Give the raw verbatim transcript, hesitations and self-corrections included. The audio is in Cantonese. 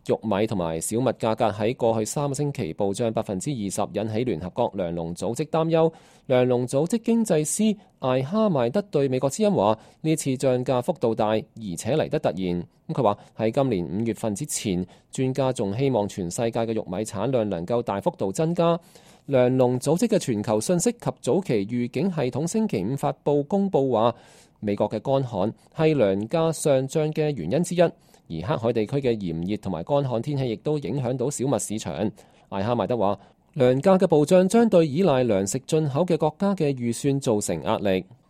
玉米同埋小麥價格喺過去三個星期暴漲百分之二十，引起聯合國糧農組織擔憂。糧農組織經濟師艾哈邁德對美國之音話：呢次漲價幅度大，而且嚟得突然。咁佢話喺今年五月份之前，專家仲希望全世界嘅玉米產量能夠大幅度增加。糧農組織嘅全球信息及早期預警系統星期五發布公佈話，美國嘅乾旱係糧價上漲嘅原因之一。而黑海地區嘅炎熱同埋乾旱天氣亦都影響到小麥市場。艾哈邁德話：糧價嘅暴漲將對依賴糧食進口嘅國家嘅預算造成壓力。